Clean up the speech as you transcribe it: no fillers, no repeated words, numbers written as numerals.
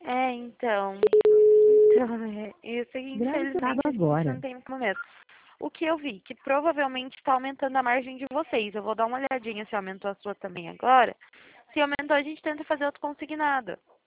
Isso aí, Gravado infelizmente, a gente agora. não tem muito momento. O que eu vi, que provavelmente está aumentando a margem de vocês. Eu vou dar uma olhadinha se aumentou a sua também agora. Se aumentou, a gente tenta fazer outro consignado.